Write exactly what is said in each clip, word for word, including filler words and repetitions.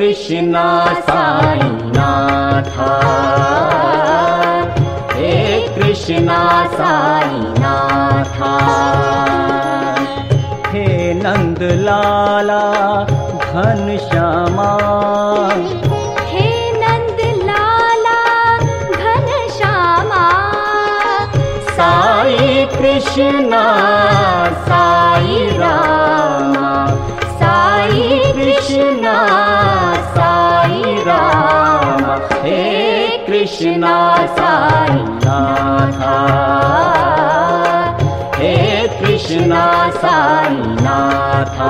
कृष्णा साई नाथा, हे कृष्णा साई नाथा। हे नंद लाला घनश्यामा, हे नंद लाला घनश्यामा। साई कृष्णा साई रामा, साई कृष्णा साई रामा। हे कृष्णा साई नाथा, हे कृष्णा साई नाथा।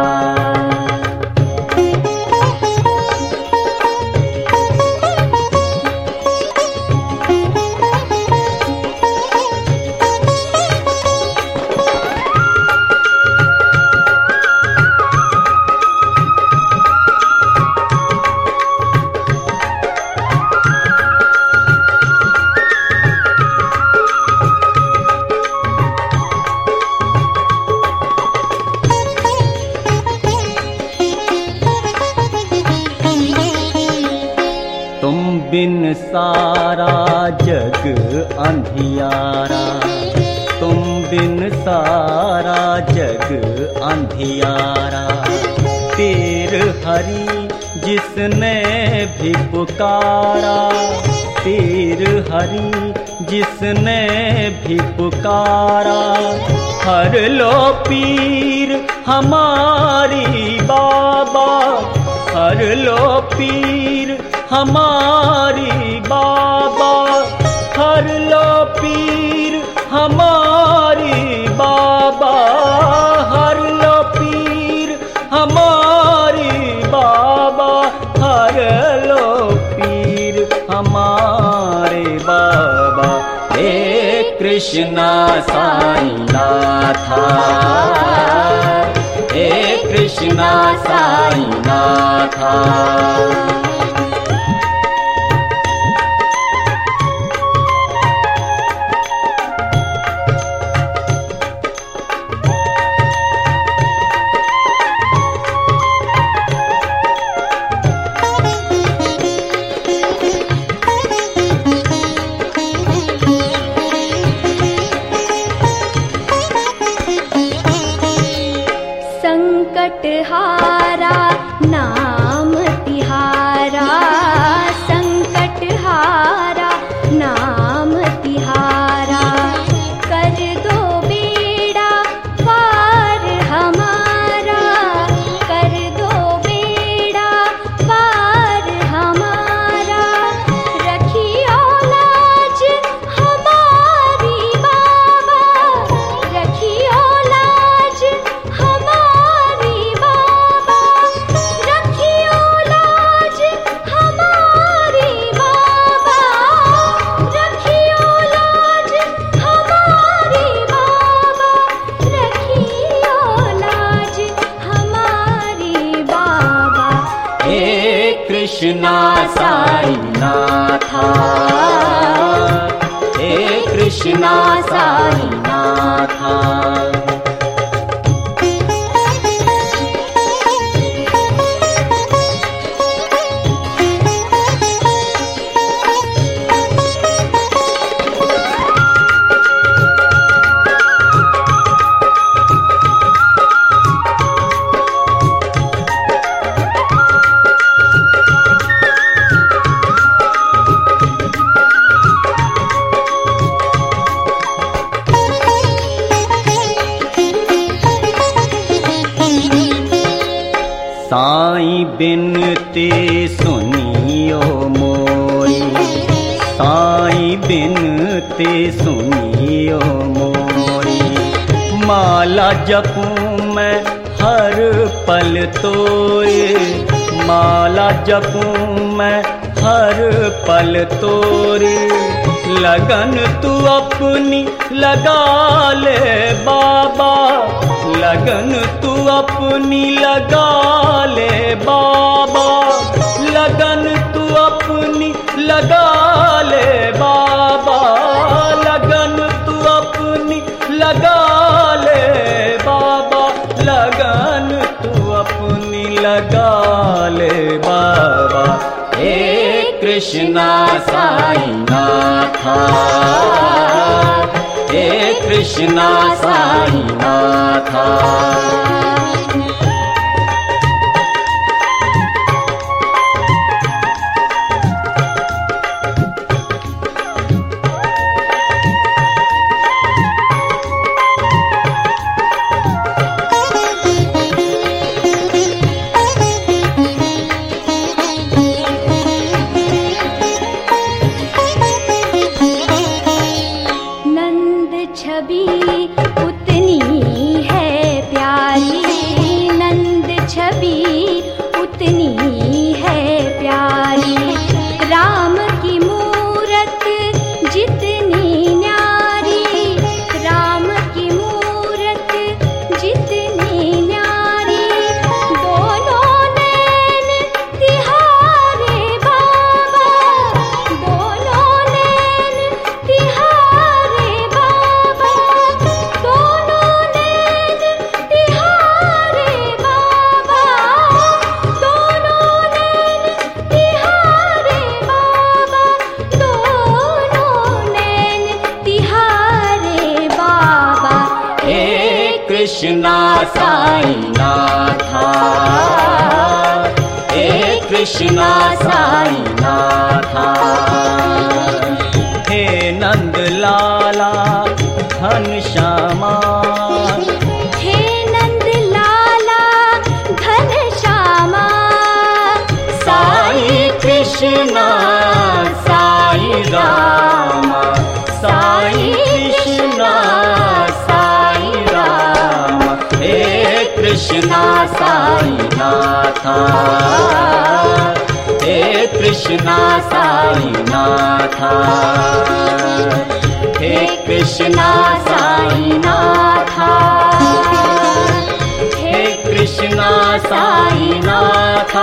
बिन सारा जग अंधियारा, तुम बिन सारा जग अंधियारा। तेर हरि जिसने भी पुकारा, तेर हरि जिसने भी पुकारा। हर लो पीर हमारी बाबा, हर लो पीर हमारी बाबा। हर लो पीर हमारी बाबा, हर लो पीर हमारी बाबा। हर लो पीर हमारे बाबा। हे कृष्णा साई नाथा, हे कृष्णा साई नाथा। संकटहारा नाम तिहारा, संकटहारा नाम तिहारा। कर दो बेड़ा पार हमारा, कर दो बेड़ा पार हमारा। रखियो लाज हमारी बाबा, रखियो लाज हमारी बाबा। रखियो लाज हमारी बाबा, रखियो लाज हमारी बाबा। रखियो लाज हमारी बाबा। हे कृष्णा साई नाथा, हे कृष्णा साई नाथा। साईं बिनती सुनियो मोरी, साईं बिनती सुनियो मोरी। माला जपूं मैं हर पल तोरे, माला जपूं मैं हर पल तोरे। लगन तू अपनी लगा ले बाबा, लगन तू अपनी लगा ले बाबा। लगन तू अपनी लगा ले बाबा, लगन तू अपनी लगा ले बाबा। लगन तू अपनी लगा ले बाबा। हे कृष्णा साईं नाथा, हे कृष्णा साईं नाथा। छवि उतनी है प्यारी, नंद छवि उतनी है प्यारी। राम की मूरत जितनी न्यारी, राम की मूरत जितनी न्यारी। दोनों नैन तिहारे बाबा, दोनों नैन तिहारे बाबा, दोनों नैन तिहारे बाबा, दोनों नैन तिहारे बाबा, दोनों नैन तिहारे बाबा। हे कृष्णा साईं नाथा, हे कृष्णा साईं नाथा। हे नंद लाला घनश्यामा, हे नंद लाला घनश्यामा। साईं कृष्णा साईं रामा, साईं कृष्णा साईं रामा। हे कृष्णा साईं नाथा, हे कृष्णा साईं नाथा। हे कृष्णा साईं नाथा, हे कृष्णा साईं नाथा।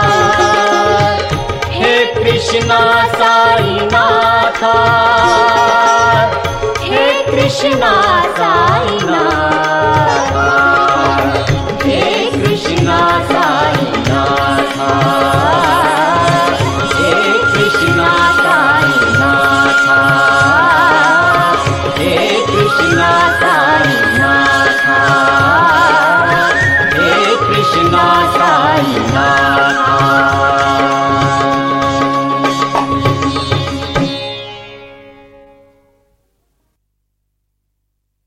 हे कृष्णा साईं नाथा, हे कृष्णा साईं नाथा।